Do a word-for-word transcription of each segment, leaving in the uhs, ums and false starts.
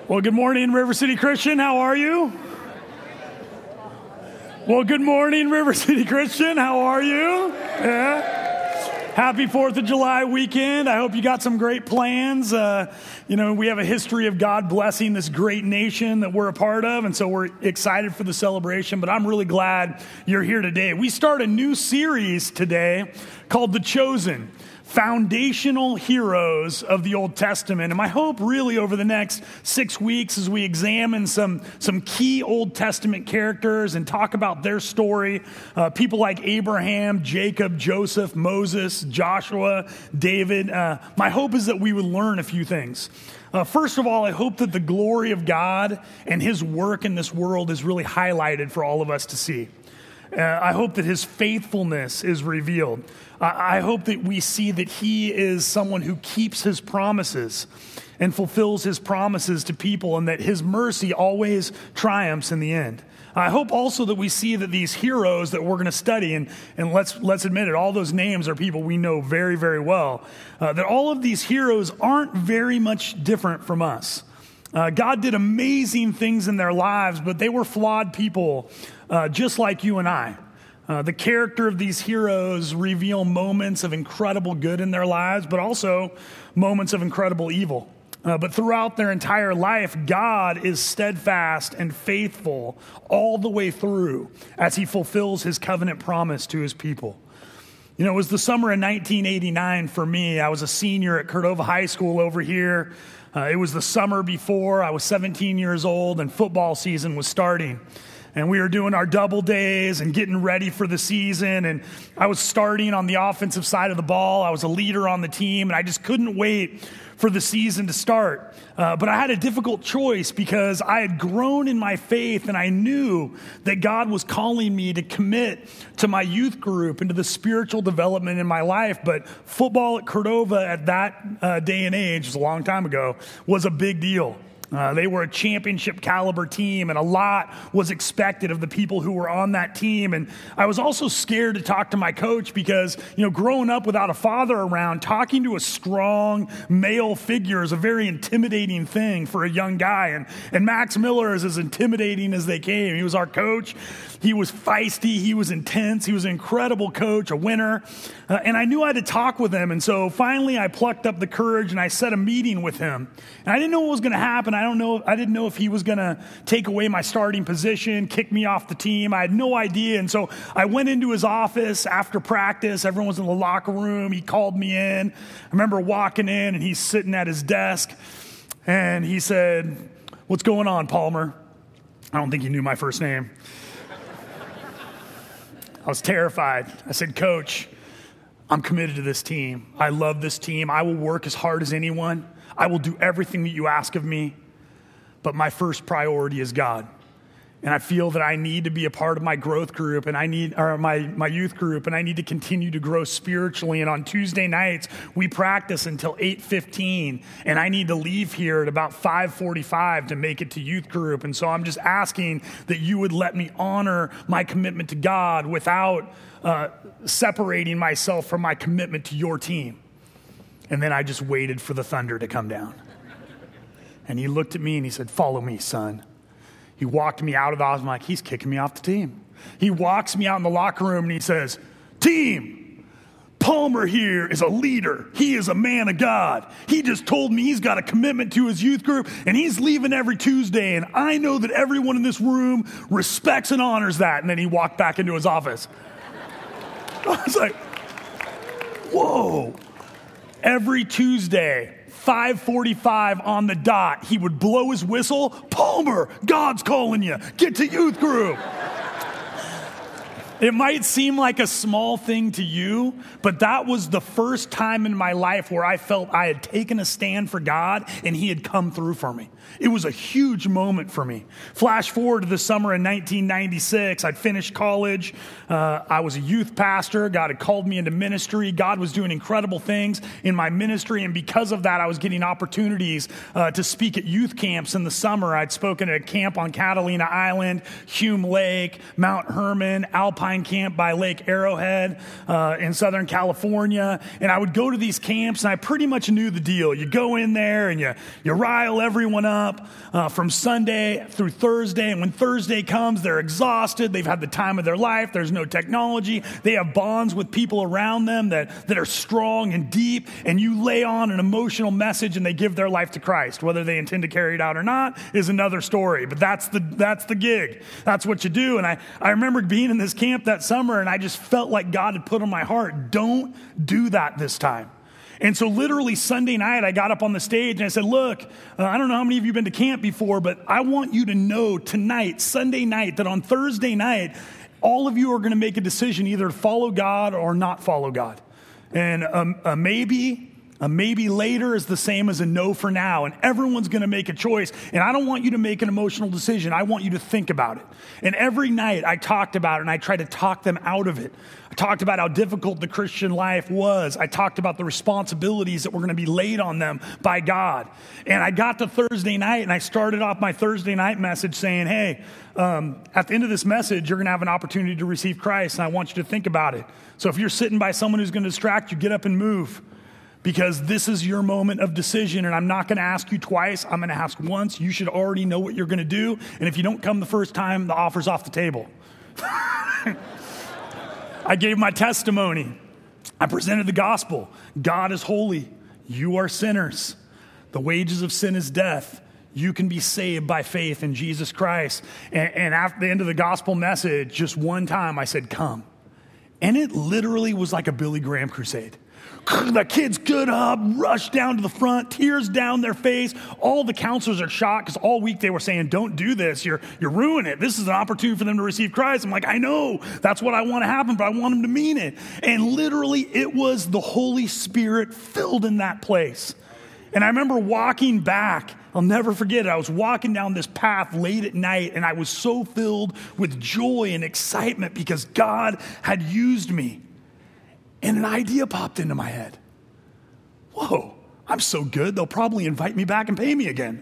Well, good morning, River City Christian. How are you? Well, good morning, River City Christian. How are you? Yeah. Happy fourth of July weekend. I hope you got some great plans. Uh, you know, we have a history of God blessing this great nation that we're a part of, and so we're excited for the celebration, but I'm really glad you're here today. We start a new series today called The Chosen. Foundational heroes of the Old Testament. And my hope really over the next six weeks as we examine some, some key Old Testament characters and talk about their story, uh, people like Abraham, Jacob, Joseph, Moses, Joshua, David. Uh, my hope is that we would learn a few things. Uh, first of all, I hope that the glory of God and his work in this world is really highlighted for all of us to see. Uh, I hope that his faithfulness is revealed. Uh, I hope that we see that he is someone who keeps his promises and fulfills his promises to people, and that his mercy always triumphs in the end. I hope also that we see that these heroes that we're going to study, and, and let's, let's admit it, all those names are people we know very, very well, uh, that all of these heroes aren't very much different from us. Uh, God did amazing things in their lives, but they were flawed people, uh, just like you and I. Uh, the character of these heroes reveal moments of incredible good in their lives, but also moments of incredible evil. Uh, but throughout their entire life, God is steadfast and faithful all the way through as he fulfills his covenant promise to his people. You know, it was the summer of nineteen eighty-nine for me. I was a senior at Cordova High School over here. Uh, it was the summer before. I was seventeen years old and football season was starting. And we were doing our double days and getting ready for the season. And I was starting on the offensive side of the ball. I was a leader on the team, and I just couldn't wait for the season to start. Uh, but I had a difficult choice because I had grown in my faith, and I knew that God was calling me to commit to my youth group and to the spiritual development in my life. But football at Cordova at that uh, day and age, it was a long time ago, was a big deal. Uh, they were a championship caliber team, and a lot was expected of the people who were on that team. And I was also scared to talk to my coach because, you know, growing up without a father around, talking to a strong male figure is a very intimidating thing for a young guy. And, and Max Miller is as intimidating as they came. He was our coach. He was feisty. He was intense. He was an incredible coach, a winner. Uh, and I knew I had to talk with him. And so finally I plucked up the courage and I set a meeting with him. And I didn't know what was going to happen. I don't know. I didn't know if he was going to take away my starting position, kick me off the team. I had no idea. And so I went into his office after practice. Everyone was in the locker room. He called me in. I remember walking in and he's sitting at his desk and he said, "What's going on, Palmer?" I don't think he knew my first name. I was terrified. I said, "Coach, I'm committed to this team. I love this team. I will work as hard as anyone. I will do everything that you ask of me. But my first priority is God. And I feel that I need to be a part of my growth group and I need, or my, my youth group, and I need to continue to grow spiritually. And on Tuesday nights, we practice until eight fifteen, and I need to leave here at about five forty-five to make it to youth group. And so I'm just asking that you would let me honor my commitment to God without uh, separating myself from my commitment to your team." And then I just waited for the thunder to come down. And he looked at me and he said, "Follow me, son." He walked me out of the office. I'm like, he's kicking me off the team. He walks me out in the locker room and he says, "Team, Palmer here is a leader. He is a man of God. He just told me he's got a commitment to his youth group and he's leaving every Tuesday. And I know that everyone in this room respects and honors that." And then he walked back into his office. I was like, whoa. Every Tuesday, five forty-five on the dot, he would blow his whistle. "Palmer, God's calling you. Get to youth group." It might seem like a small thing to you, but that was the first time in my life where I felt I had taken a stand for God and he had come through for me. It was a huge moment for me. Flash forward to the summer in nineteen ninety-six. I'd finished college. Uh, I was a youth pastor. God had called me into ministry. God was doing incredible things in my ministry, and because of that, I was getting opportunities uh, to speak at youth camps in the summer. I'd spoken at a camp on Catalina Island, Hume Lake, Mount Hermon, Alpine Alpine camp by Lake Arrowhead uh, in Southern California. And I would go to these camps, and I pretty much knew the deal. You go in there, and you, you rile everyone up uh, from Sunday through Thursday. And when Thursday comes, they're exhausted. They've had the time of their life. There's no technology. They have bonds with people around them that, that are strong and deep. And you lay on an emotional message, and they give their life to Christ. Whether they intend to carry it out or not is another story. But that's the that's the gig. That's what you do. And I, I remember being in this camp that summer, and I just felt like God had put on my heart, don't do that this time. And so literally Sunday night, I got up on the stage and I said, look, uh, I don't know how many of you have been to camp before, but I want you to know tonight, Sunday night, that on Thursday night, all of you are going to make a decision either to follow God or not follow God. And um, a maybe, a maybe later is the same as a no for now. And everyone's going to make a choice. And I don't want you to make an emotional decision. I want you to think about it. And every night I talked about it, and I tried to talk them out of it. I talked about how difficult the Christian life was. I talked about the responsibilities that were going to be laid on them by God. And I got to Thursday night, and I started off my Thursday night message saying, hey, um, at the end of this message, you're going to have an opportunity to receive Christ, and I want you to think about it. So if you're sitting by someone who's going to distract you, get up and move. Because this is your moment of decision, and I'm not going to ask you twice. I'm going to ask once. You should already know what you're going to do. And if you don't come the first time, the offer's off the table. I gave my testimony. I presented the gospel. God is holy. You are sinners. The wages of sin is death. You can be saved by faith in Jesus Christ. And, and after the end of the gospel message, just one time I said, come. And it literally was like a Billy Graham crusade. The kids get up, rush down to the front, tears down their face. All the counselors are shocked because all week they were saying, don't do this. You're, you're ruining it. This is an opportunity for them to receive Christ. I'm like, I know. That's what I want to happen, but I want them to mean it. And literally, it was the Holy Spirit filled in that place. And I remember walking back. I'll never forget it. I was walking down this path late at night, and I was so filled with joy and excitement because God had used me. And an idea popped into my head. Whoa, I'm so good, they'll probably invite me back and pay me again.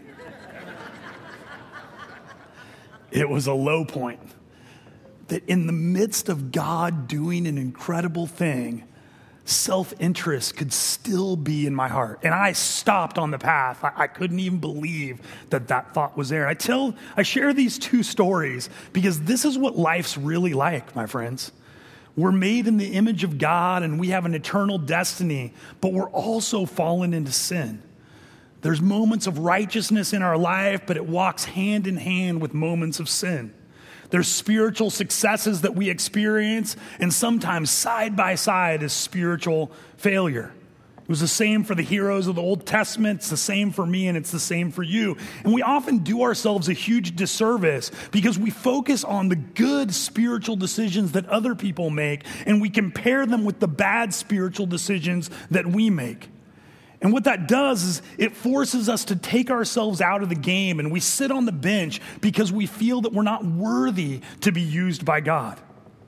It was a low point. That in the midst of God doing an incredible thing, self-interest could still be in my heart. And I stopped on the path. I, I couldn't even believe that that thought was there. I tell, I share these two stories because this is what life's really like, my friends. We're made in the image of God, and we have an eternal destiny, but we're also fallen into sin. There's moments of righteousness in our life, but it walks hand in hand with moments of sin. There's spiritual successes that we experience, and sometimes side by side is spiritual failure. It was the same for the heroes of the Old Testament. It's the same for me, and it's the same for you. And we often do ourselves a huge disservice because we focus on the good spiritual decisions that other people make, and we compare them with the bad spiritual decisions that we make. And what that does is it forces us to take ourselves out of the game, and we sit on the bench because we feel that we're not worthy to be used by God.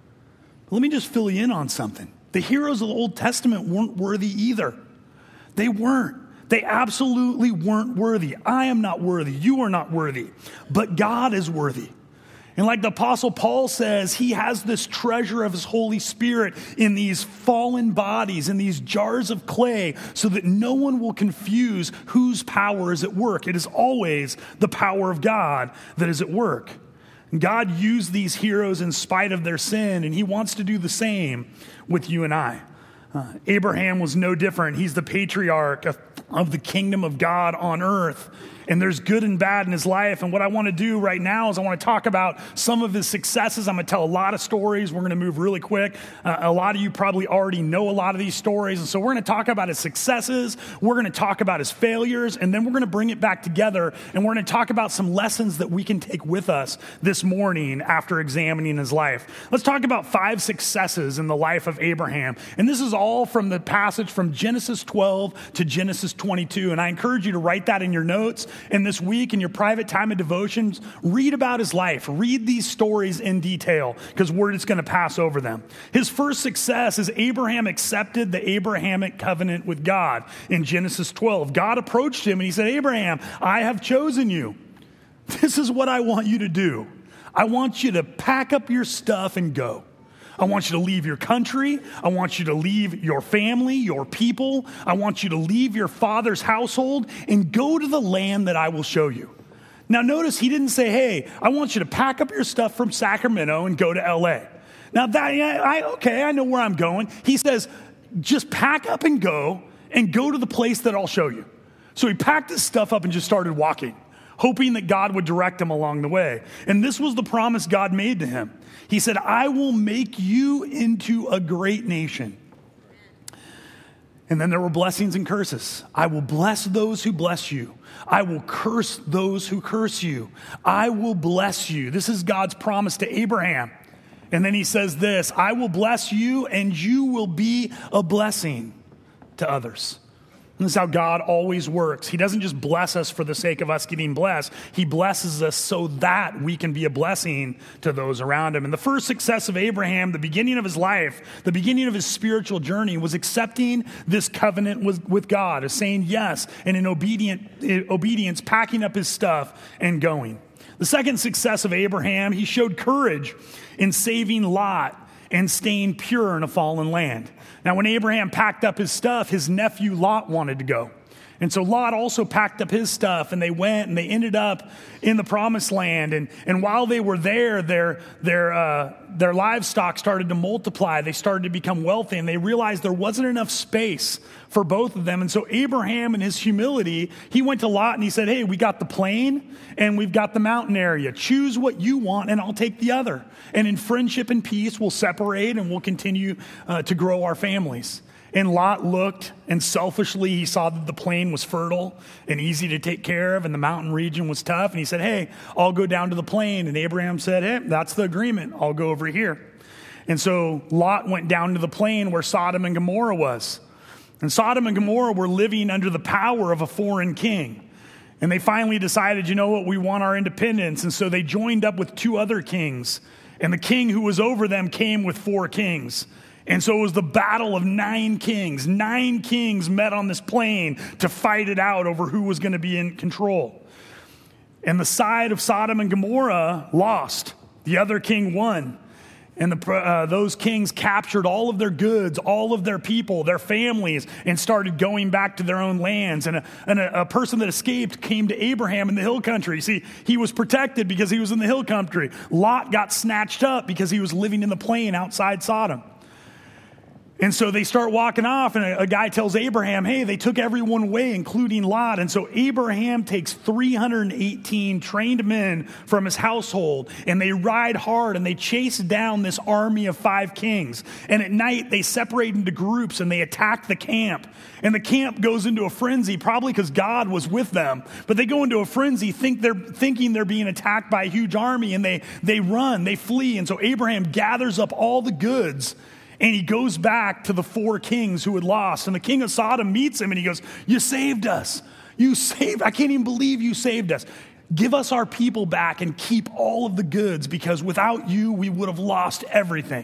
Let me just fill you in on something. The heroes of the Old Testament weren't worthy either. They weren't. They absolutely weren't worthy. I am not worthy. You are not worthy. But God is worthy. And like the Apostle Paul says, he has this treasure of his Holy Spirit in these fallen bodies, in these jars of clay, so that no one will confuse whose power is at work. It is always the power of God that is at work. And God used these heroes in spite of their sin, and he wants to do the same with you and I. Uh, Abraham was no different. He's the patriarch of, of the kingdom of God on earth. And there's good and bad in his life. And what I want to do right now is I want to talk about some of his successes. I'm going to tell a lot of stories. We're going to move really quick. Uh, a lot of you probably already know a lot of these stories. And so we're going to talk about his successes. We're going to talk about his failures. And then we're going to bring it back together. And we're going to talk about some lessons that we can take with us this morning after examining his life. Let's talk about five successes in the life of Abraham. And this is all from the passage from Genesis twelve to Genesis twenty-two. And I encourage you to write that in your notes. And this week in your private time of devotions, read about his life. Read these stories in detail because we're just going to pass over them. His first success is Abraham accepted the Abrahamic covenant with God in Genesis twelve. God approached him and he said, Abraham, I have chosen you. This is what I want you to do. I want you to pack up your stuff and go. I want you to leave your country. I want you to leave your family, your people. I want you to leave your father's household and go to the land that I will show you. Now notice he didn't say, hey, I want you to pack up your stuff from Sacramento and go to L A. Now that, yeah, I, okay, I know where I'm going. He says, just pack up and go and go to the place that I'll show you. So he packed his stuff up and just started walking, hoping that God would direct him along the way. And this was the promise God made to him. He said, I will make you into a great nation. And then there were blessings and curses. I will bless those who bless you. I will curse those who curse you. I will bless you. This is God's promise to Abraham. And then he says this, I will bless you and you will be a blessing to others. And this is how God always works. He doesn't just bless us for the sake of us getting blessed. He blesses us so that we can be a blessing to those around him. And the first success of Abraham, the beginning of his life, the beginning of his spiritual journey, was accepting this covenant with, with God, of saying yes, and in obedient, obedience, packing up his stuff and going. The second success of Abraham, he showed courage in saving Lot and staying pure in a fallen land. Now, when Abraham packed up his stuff, his nephew Lot wanted to go. And so Lot also packed up his stuff, and they went, and they ended up in the promised land. And, and while they were there, their, their, uh, their livestock started to multiply. They started to become wealthy, and they realized there wasn't enough space for both of them. And so Abraham, in his humility, he went to Lot, and he said, hey, we got the plain, and we've got the mountain area. Choose what you want, and I'll take the other. And in friendship and peace, we'll separate, and we'll continue uh, to grow our families. And Lot looked, and selfishly he saw that the plain was fertile and easy to take care of, and the mountain region was tough. And he said, hey, I'll go down to the plain. And Abraham said, hey, that's the agreement. I'll go over here. And so Lot went down to the plain where Sodom and Gomorrah was. And Sodom and Gomorrah were living under the power of a foreign king. And they finally decided, you know what, we want our independence. And so they joined up with two other kings. And the king who was over them came with four kings. And so it was the battle of nine kings. Nine kings met on this plain to fight it out over who was going to be in control. And the side of Sodom and Gomorrah lost. The other king won. And the, uh, those kings captured all of their goods, all of their people, their families, and started going back to their own lands. And a, and a, a person that escaped came to Abraham in the hill country. See, he was protected because he was in the hill country. Lot got snatched up because he was living in the plain outside Sodom. And so they start walking off, and a, a guy tells Abraham, hey, they took everyone away, including Lot. And so Abraham takes three hundred eighteen trained men from his household, and they ride hard, and they chase down this army of five kings. And at night, they separate into groups, and they attack the camp. And the camp goes into a frenzy, probably because God was with them. But they go into a frenzy, think they're, thinking they're being attacked by a huge army, and they, they run, they flee. And so Abraham gathers up all the goods, and he goes back to the four kings who had lost. And the king of Sodom meets him, and he goes, you saved us. You saved, I can't even believe you saved us. Give us our people back and keep all of the goods, because without you, we would have lost everything.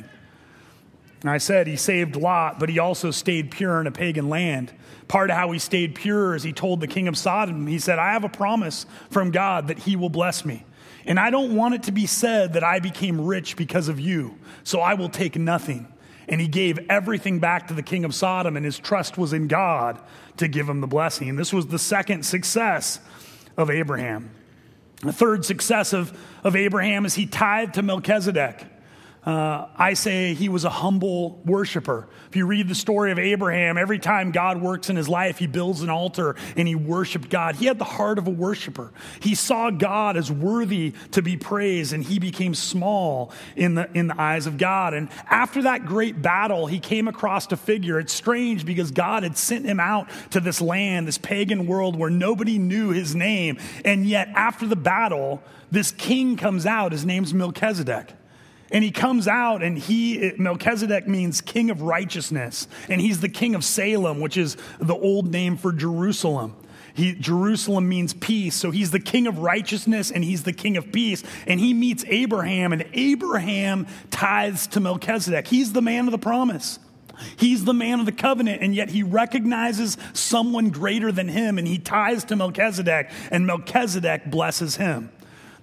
And I said he saved Lot, but he also stayed pure in a pagan land. Part of how he stayed pure is he told the king of Sodom, he said, I have a promise from God that he will bless me. And I don't want it to be said that I became rich because of you, so I will take nothing. And he gave everything back to the king of Sodom, and his trust was in God to give him the blessing. And this was the second success of Abraham. The third success of, of Abraham is he tithed to Melchizedek. Uh, I say he was a humble worshiper. If you read the story of Abraham, every time God works in his life, he builds an altar and he worshiped God. He had the heart of a worshiper. He saw God as worthy to be praised, and he became small in the, in the eyes of God. And after that great battle, he came across a figure. It's strange because God had sent him out to this land, this pagan world where nobody knew his name. And yet after the battle, this king comes out. His name's Melchizedek. And he comes out, and he, Melchizedek means king of righteousness. And he's the king of Salem, which is the old name for Jerusalem. He, Jerusalem means peace. So he's the king of righteousness, and he's the king of peace. And he meets Abraham, and Abraham tithes to Melchizedek. He's the man of the promise. He's the man of the covenant, and yet he recognizes someone greater than him, and he tithes to Melchizedek, and Melchizedek blesses him.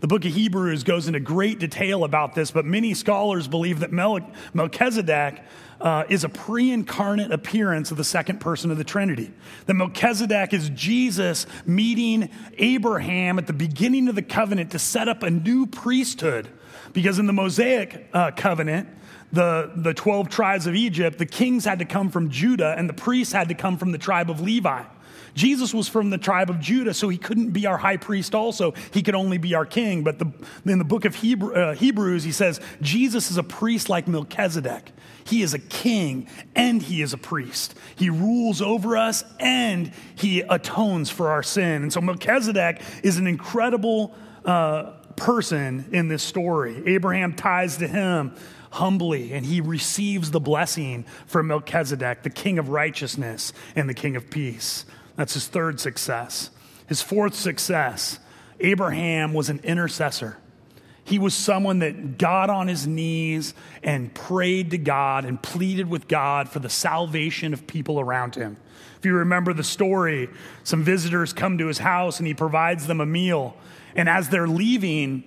The book of Hebrews goes into great detail about this, but many scholars believe that Mel- Melchizedek uh, is a pre-incarnate appearance of the second person of the Trinity. That Melchizedek is Jesus meeting Abraham at the beginning of the covenant to set up a new priesthood. Because in the Mosaic uh, covenant, the, the twelve tribes of Egypt, the kings had to come from Judah and the priests had to come from the tribe of Levi. Jesus was from the tribe of Judah, so he couldn't be our high priest also. He could only be our king. But the, in the book of Hebrew, uh, Hebrews, he says, Jesus is a priest like Melchizedek. He is a king and he is a priest. He rules over us and he atones for our sin. And so Melchizedek is an incredible uh, person in this story. Abraham ties to him humbly, and he receives the blessing from Melchizedek, the king of righteousness and the king of peace. That's his third success. His fourth success, Abraham was an intercessor. He was someone that got on his knees and prayed to God and pleaded with God for the salvation of people around him. If you remember the story, some visitors come to his house and he provides them a meal. And as they're leaving,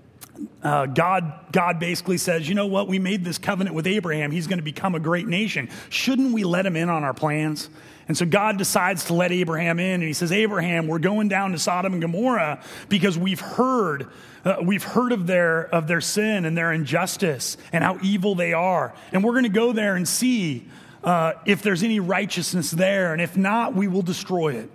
Uh, God, God basically says, you know what? We made this covenant with Abraham. He's going to become a great nation. Shouldn't we let him in on our plans? And so God decides to let Abraham in. And he says, Abraham, we're going down to Sodom and Gomorrah because we've heard, uh, we've heard of their, of their sin and their injustice and how evil they are. And we're going to go there and see uh, if there's any righteousness there. And if not, we will destroy it.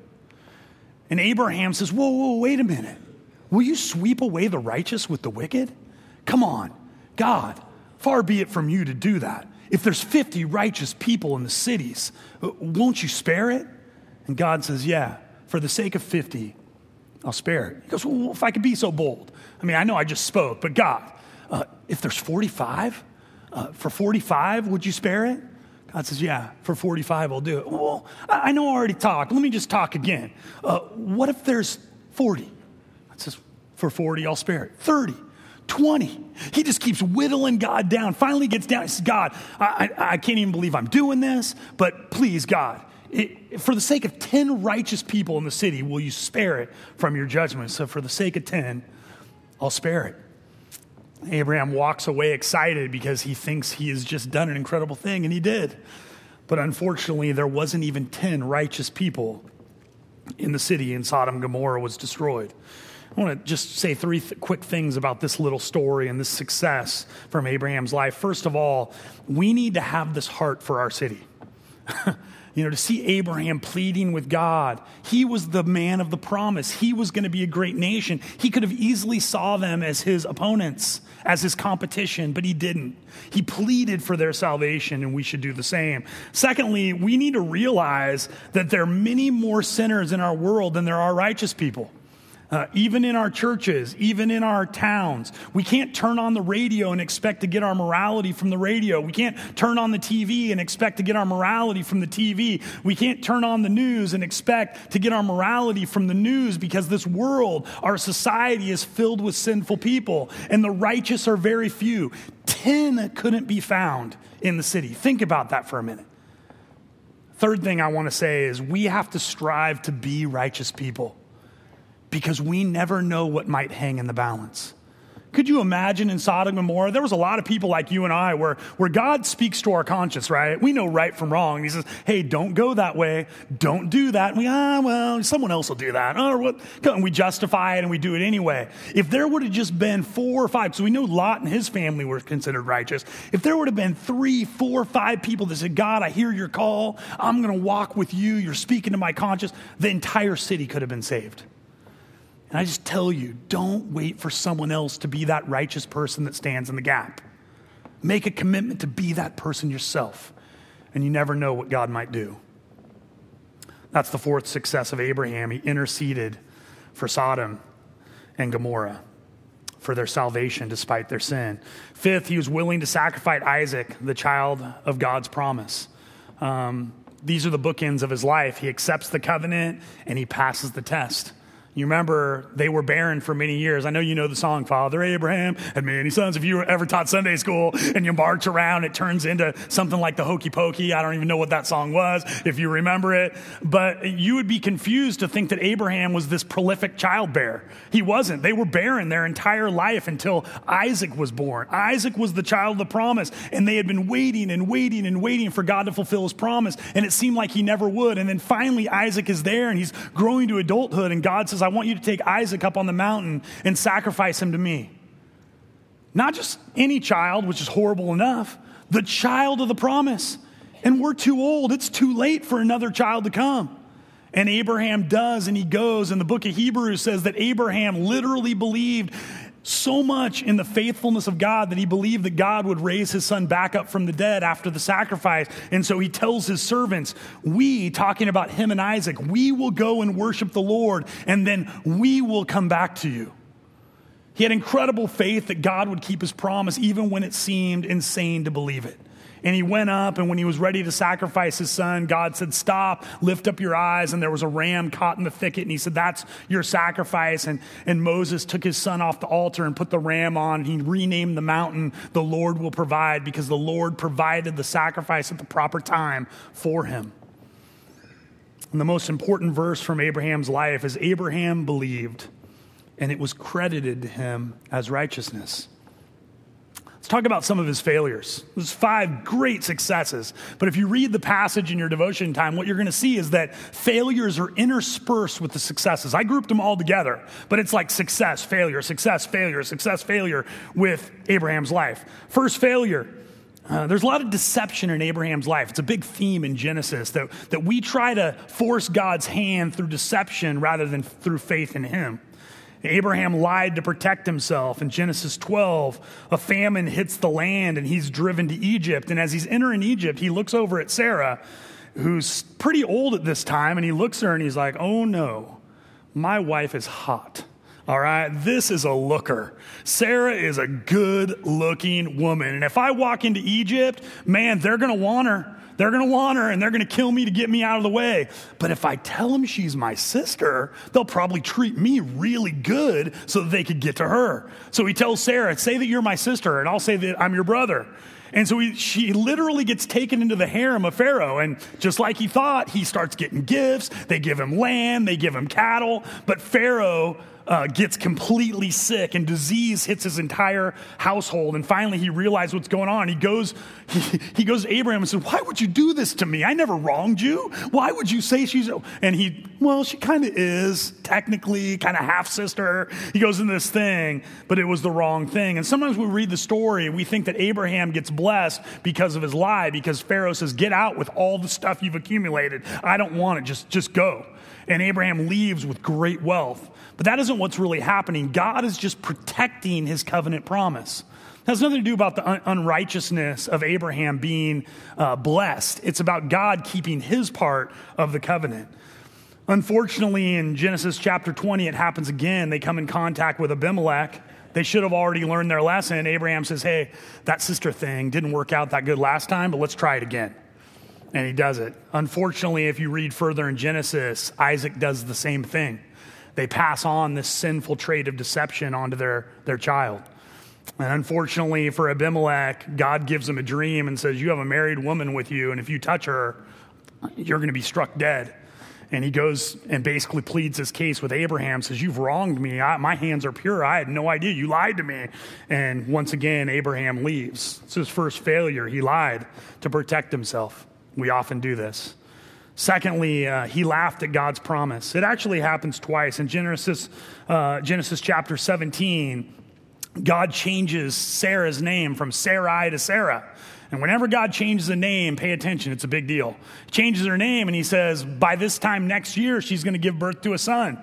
And Abraham says, whoa, whoa, wait a minute. Will you sweep away the righteous with the wicked? Come on, God, far be it from you to do that. If there's fifty righteous people in the cities, won't you spare it? And God says, yeah, for the sake of fifty, I'll spare it. He goes, well, if I could be so bold. I mean, I know I just spoke, but God, uh, if there's forty-five, uh, for forty-five, would you spare it? God says, yeah, for forty-five, I'll do it. Well, I know I already talked. Let me just talk again. Uh, what if there's forty? Says, for forty, I'll spare it. thirty, twenty. He just keeps whittling God down. Finally gets down. He says, God, I, I, I can't even believe I'm doing this, but please, God, it, for the sake of ten righteous people in the city, will you spare it from your judgment? So for the sake of ten, I'll spare it. Abraham walks away excited because he thinks he has just done an incredible thing, and he did. But unfortunately, there wasn't even ten righteous people in the city, and Sodom and Gomorrah was destroyed. I want to just say three th- quick things about this little story and this success from Abraham's life. First of all, we need to have this heart for our city. You know, to see Abraham pleading with God. He was the man of the promise. He was going to be a great nation. He could have easily saw them as his opponents, as his competition, but he didn't. He pleaded for their salvation, and we should do the same. Secondly, we need to realize that there are many more sinners in our world than there are righteous people. Uh, even in our churches, even in our towns, we can't turn on the radio and expect to get our morality from the radio. We can't turn on the T V and expect to get our morality from the T V. We can't turn on the news and expect to get our morality from the news, because this world, our society, is filled with sinful people, and the righteous are very few. Ten couldn't be found in the city. Think about that for a minute. Third thing I want to say is we have to strive to be righteous people, because we never know what might hang in the balance. Could you imagine in Sodom and Gomorrah, there was a lot of people like you and I where, where God speaks to our conscience, right? We know right from wrong. And he says, hey, don't go that way. Don't do that. And we, ah, well, someone else will do that. Or what? And we justify it and we do it anyway. If there would have just been four or five, because we know Lot and his family were considered righteous. If there would have been three, four, five people that said, God, I hear your call. I'm going to walk with you. You're speaking to my conscience. The entire city could have been saved. And I just tell you, don't wait for someone else to be that righteous person that stands in the gap. Make a commitment to be that person yourself, and you never know what God might do. That's the fourth success of Abraham. He interceded for Sodom and Gomorrah for their salvation despite their sin. Fifth, he was willing to sacrifice Isaac, the child of God's promise. Um, these are the bookends of his life. He accepts the covenant and he passes the test. You remember they were barren for many years. I know you know the song, Father Abraham had many sons. If you were ever taught Sunday school and you march around, it turns into something like the Hokey Pokey. I don't even know what that song was, if you remember it. But you would be confused to think that Abraham was this prolific childbearer. He wasn't. They were barren their entire life until Isaac was born. Isaac was the child of the promise, and they had been waiting and waiting and waiting for God to fulfill his promise, and it seemed like he never would. And then finally Isaac is there, and he's growing to adulthood, and God says, I want you to take Isaac up on the mountain and sacrifice him to me. Not just any child, which is horrible enough, the child of the promise. And we're too old. It's too late for another child to come. And Abraham does, and he goes. And the book of Hebrews says that Abraham literally believed so much in the faithfulness of God that he believed that God would raise his son back up from the dead after the sacrifice. And so he tells his servants, we, talking about him and Isaac, we will go and worship the Lord, and then we will come back to you. He had incredible faith that God would keep his promise even when it seemed insane to believe it. And he went up, and when he was ready to sacrifice his son, God said, stop, lift up your eyes. And there was a ram caught in the thicket, and he said, that's your sacrifice. And, and Moses took his son off the altar and put the ram on. And he renamed the mountain, the Lord will provide, because the Lord provided the sacrifice at the proper time for him. And the most important verse from Abraham's life is Abraham believed, and it was credited to him as righteousness. Let's talk about some of his failures. There's five great successes. But if you read the passage in your devotion time, what you're going to see is that failures are interspersed with the successes. I grouped them all together, but it's like success, failure, success, failure, success, failure with Abraham's life. First failure. Uh, there's a lot of deception in Abraham's life. It's a big theme in Genesis that, that we try to force God's hand through deception rather than through faith in him. Abraham lied to protect himself. In Genesis twelve, a famine hits the land and he's driven to Egypt. And as he's entering Egypt, he looks over at Sarah, who's pretty old at this time, and he looks at her and he's like, oh no, my wife is hot. All right, this is a looker. Sarah is a good-looking woman. And if I walk into Egypt, man, they're going to want her. They're going to want her, and they're going to kill me to get me out of the way. But if I tell them she's my sister, they'll probably treat me really good so that they could get to her. So he tells Sarah, say that you're my sister, and I'll say that I'm your brother. And so he, she literally gets taken into the harem of Pharaoh. And just like he thought, he starts getting gifts. They give him land. They give him cattle. But Pharaoh uh, gets completely sick, and disease hits his entire household. And finally, he realizes what's going on. He goes, he, he goes to Abraham and says, why would you do this to me? I never wronged you. Why would you say she's... And he, well, she kind of is, technically, kind of half-sister. He goes into this thing, but it was the wrong thing. And sometimes we read the story, we think that Abraham gets blessed because of his lie, because Pharaoh says, get out with all the stuff you've accumulated. I don't want it. Just, just go. And Abraham leaves with great wealth. But that isn't what's really happening. God is just protecting his covenant promise. It has nothing to do about the un- unrighteousness of Abraham being uh, blessed. It's about God keeping his part of the covenant. Unfortunately, in Genesis chapter twenty, it happens again. They come in contact with Abimelech. They should have already learned their lesson. Abraham says, hey, that sister thing didn't work out that good last time, but let's try it again. And he does it. Unfortunately, if you read further in Genesis, Isaac does the same thing. They pass on this sinful trait of deception onto their, their child. And unfortunately for Abimelech, God gives him a dream and says, you have a married woman with you, and if you touch her, you're going to be struck dead. And he goes and basically pleads his case with Abraham, says, you've wronged me. I, my hands are pure. I had no idea. You lied to me. And once again, Abraham leaves. It's his first failure. He lied to protect himself. We often do this. Secondly, uh, he laughed at God's promise. It actually happens twice. In Genesis, uh, Genesis chapter seventeen, God changes Sarah's name from Sarai to Sarah. And whenever God changes a name, pay attention, it's a big deal. He changes her name, and he says, by this time next year, she's going to give birth to a son.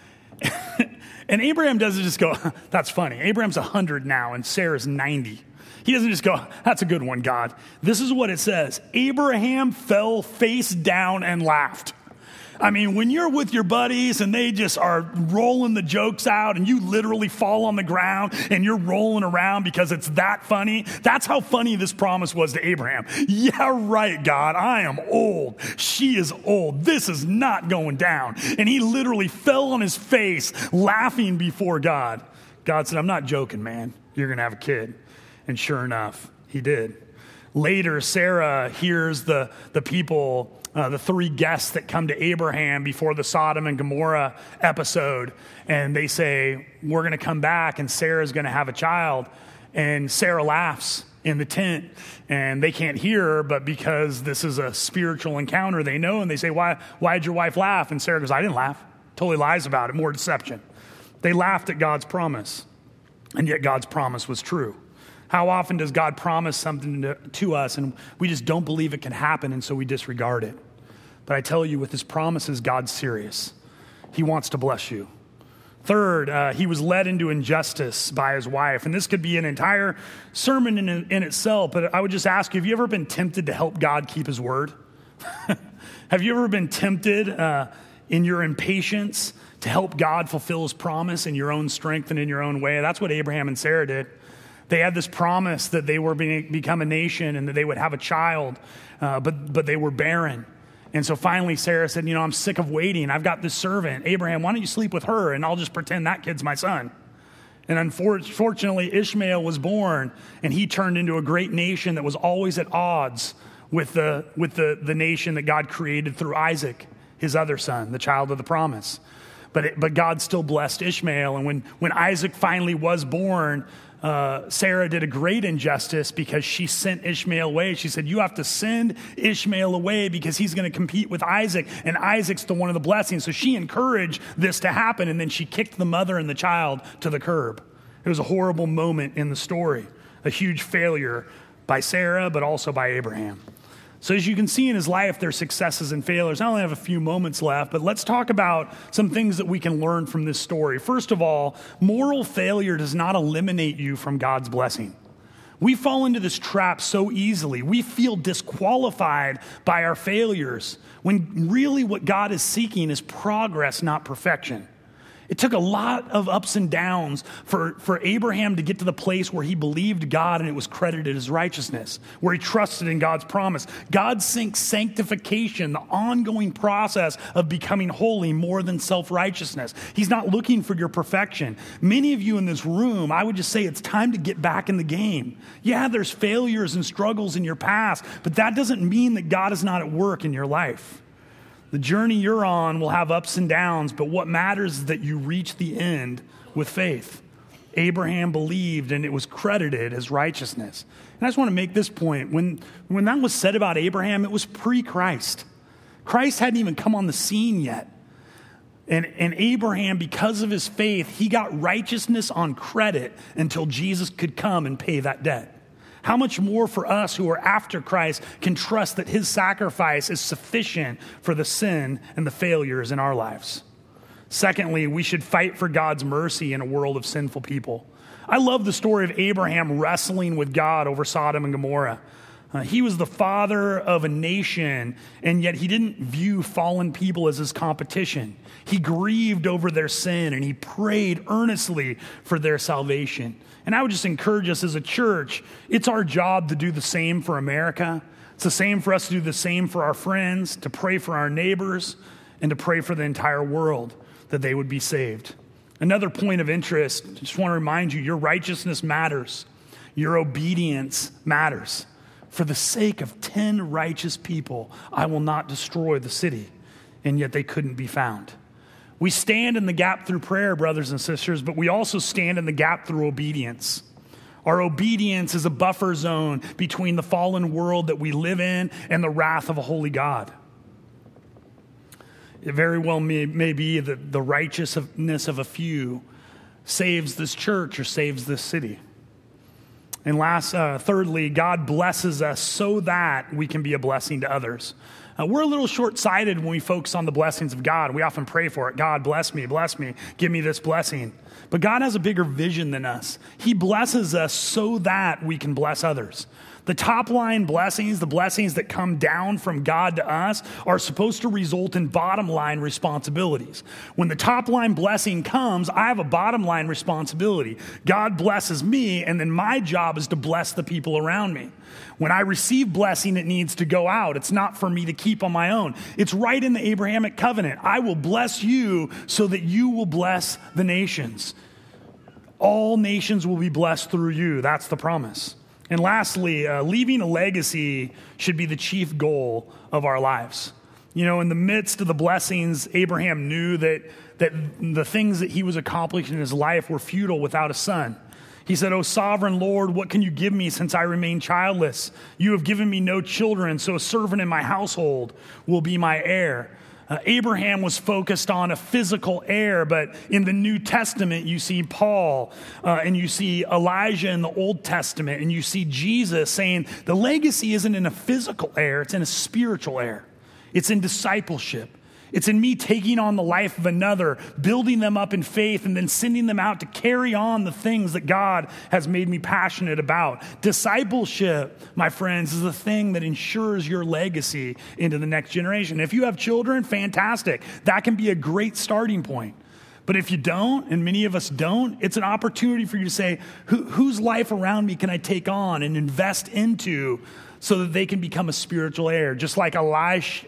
And Abraham doesn't just go, that's funny. Abraham's one hundred now, and Sarah's ninety. He doesn't just go, that's a good one, God. This is what it says. Abraham fell face down and laughed. I mean, when you're with your buddies and they just are rolling the jokes out and you literally fall on the ground and you're rolling around because it's that funny, that's how funny this promise was to Abraham. Yeah, right, God, I am old. She is old. This is not going down. And he literally fell on his face laughing before God. God said, I'm not joking, man. You're going to have a kid. And sure enough, he did. Later, Sarah hears the, the people, uh, the three guests that come to Abraham before the Sodom and Gomorrah episode, and they say, we're going to come back, and Sarah's going to have a child. And Sarah laughs in the tent, and they can't hear her, but because this is a spiritual encounter, they know, and they say, why, why did your wife laugh? And Sarah goes, I didn't laugh. Totally lies about it, more deception. They laughed at God's promise, and yet God's promise was true. How often does God promise something to, to us and we just don't believe it can happen, and so we disregard it? But I tell you, with his promises, God's serious. He wants to bless you. Third, uh, he was led into injustice by his wife. And this could be an entire sermon in, in itself, but I would just ask you, have you ever been tempted to help God keep his word? Have you ever been tempted uh, in your impatience to help God fulfill his promise in your own strength and in your own way? That's what Abraham and Sarah did. They had this promise that they were being become a nation and that they would have a child, uh, but but they were barren. And so finally Sarah said, you know, I'm sick of waiting. I've got this servant, Abraham, why don't you sleep with her and I'll just pretend that kid's my son. And unfortunately, Ishmael was born, and he turned into a great nation that was always at odds with the with the, the nation that God created through Isaac, his other son, the child of the promise. But it, but God still blessed Ishmael. And when, when Isaac finally was born, Uh, Sarah did a great injustice because she sent Ishmael away. She said, you have to send Ishmael away because he's going to compete with Isaac, and Isaac's the one of the blessings. So she encouraged this to happen, and then she kicked the mother and the child to the curb. It was a horrible moment in the story, a huge failure by Sarah, but also by Abraham. So as you can see in his life, there's successes and failures. I only have a few moments left, but let's talk about some things that we can learn from this story. First of all, moral failure does not eliminate you from God's blessing. We fall into this trap so easily. We feel disqualified by our failures when really what God is seeking is progress, not perfection. It took a lot of ups and downs for, for Abraham to get to the place where he believed God and it was credited as righteousness, where he trusted in God's promise. God thinks sanctification, the ongoing process of becoming holy, more than self-righteousness. He's not looking for your perfection. Many of you in this room, I would just say it's time to get back in the game. Yeah, there's failures and struggles in your past, but that doesn't mean that God is not at work in your life. The journey you're on will have ups and downs, but what matters is that you reach the end with faith. Abraham believed, and it was credited as righteousness. And I just want to make this point. When, when that was said about Abraham, it was pre-Christ. Christ hadn't even come on the scene yet. And, and Abraham, because of his faith, he got righteousness on credit until Jesus could come and pay that debt. How much more for us who are after Christ can trust that his sacrifice is sufficient for the sin and the failures in our lives? Secondly, we should fight for God's mercy in a world of sinful people. I love the story of Abraham wrestling with God over Sodom and Gomorrah. Uh, he was the father of a nation, and yet he didn't view fallen people as his competition. He grieved over their sin, and he prayed earnestly for their salvation. And I would just encourage us as a church, it's our job to do the same for America. It's the same for us to do the same for our friends, to pray for our neighbors, and to pray for the entire world that they would be saved. Another point of interest, I just want to remind you, your righteousness matters. Your obedience matters. For the sake of ten righteous people, I will not destroy the city. And yet they couldn't be found. We stand in the gap through prayer, brothers and sisters, but we also stand in the gap through obedience. Our obedience is a buffer zone between the fallen world that we live in and the wrath of a holy God. It very well may, may be that the righteousness of a few saves this church or saves this city. And last, uh, thirdly, God blesses us so that we can be a blessing to others. Uh, we're a little short-sighted when we focus on the blessings of God. We often pray for it. God, bless me, bless me, give me this blessing. But God has a bigger vision than us. He blesses us so that we can bless others. The top line blessings, the blessings that come down from God to us, are supposed to result in bottom line responsibilities. When the top line blessing comes, I have a bottom line responsibility. God blesses me, and then my job is to bless the people around me. When I receive blessing, it needs to go out. It's not for me to keep on my own. It's right in the Abrahamic covenant. I will bless you so that you will bless the nations. All nations will be blessed through you. That's the promise. And lastly, uh, leaving a legacy should be the chief goal of our lives. You know, in the midst of the blessings, Abraham knew that, that the things that he was accomplishing in his life were futile without a son. He said, "O sovereign Lord, what can you give me since I remain childless? You have given me no children, so a servant in my household will be my heir." Uh, Abraham was focused on a physical heir, but in the New Testament, you see Paul uh, and you see Elijah in the Old Testament, and you see Jesus saying the legacy isn't in a physical heir, it's in a spiritual heir. It's in discipleship. It's in me taking on the life of another, building them up in faith, and then sending them out to carry on the things that God has made me passionate about. Discipleship, my friends, is the thing that ensures your legacy into the next generation. If you have children, fantastic. That can be a great starting point. But if you don't, and many of us don't, it's an opportunity for you to say, Who, whose life around me can I take on and invest into so that they can become a spiritual heir? Just like Elisha,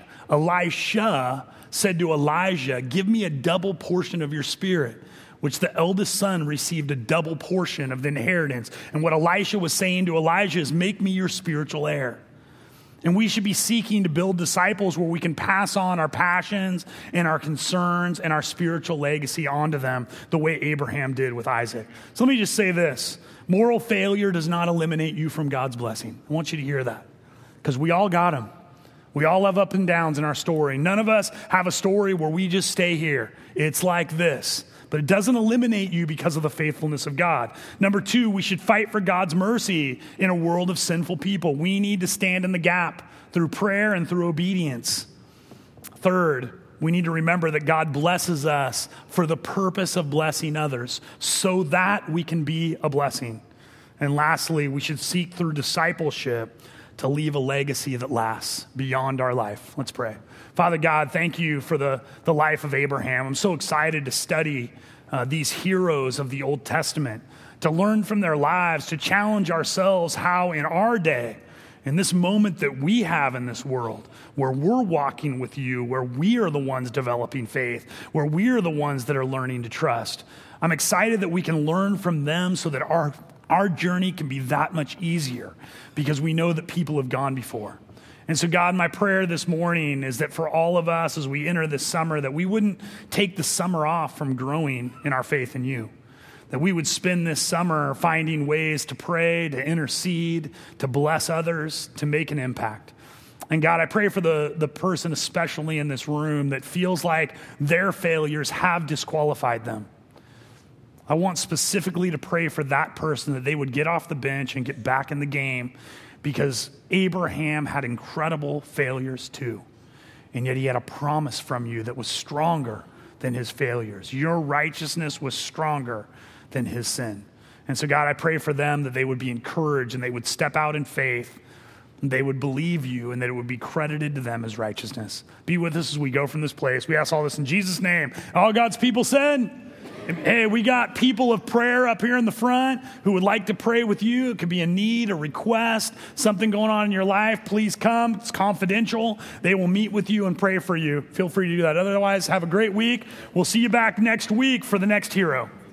Elisha said to Elijah, "Give me a double portion of your spirit," which the eldest son received a double portion of the inheritance. And what Elisha was saying to Elijah is, "Make me your spiritual heir." And we should be seeking to build disciples where we can pass on our passions and our concerns and our spiritual legacy onto them the way Abraham did with Isaac. So let me just say this. Moral failure does not eliminate you from God's blessing. I want you to hear that, because we all got them. We all have up and downs in our story. None of us have a story where we just stay here. It's like this. But it doesn't eliminate you because of the faithfulness of God. Number two, we should fight for God's mercy in a world of sinful people. We need to stand in the gap through prayer and through obedience. Third, we need to remember that God blesses us for the purpose of blessing others so that we can be a blessing. And lastly, we should seek through discipleship to leave a legacy that lasts beyond our life. Let's pray. Father God, thank you for the, the life of Abraham. I'm so excited to study uh, these heroes of the Old Testament, to learn from their lives, to challenge ourselves how in our day, in this moment that we have in this world, where we're walking with you, where we are the ones developing faith, where we are the ones that are learning to trust. I'm excited that we can learn from them so that our Our journey can be that much easier because we know that people have gone before. And so, God, my prayer this morning is that for all of us as we enter this summer, that we wouldn't take the summer off from growing in our faith in you. That we would spend this summer finding ways to pray, to intercede, to bless others, to make an impact. And God, I pray for the, the person especially in this room that feels like their failures have disqualified them. I want specifically to pray for that person that they would get off the bench and get back in the game, because Abraham had incredible failures too. And yet he had a promise from you that was stronger than his failures. Your righteousness was stronger than his sin. And so God, I pray for them that they would be encouraged and they would step out in faith and they would believe you and that it would be credited to them as righteousness. Be with us as we go from this place. We ask all this in Jesus' name. All God's people said, hey, we got people of prayer up here in the front who would like to pray with you. It could be a need, a request, something going on in your life. Please come. It's confidential. They will meet with you and pray for you. Feel free to do that. Otherwise, have a great week. We'll see you back next week for the next hero.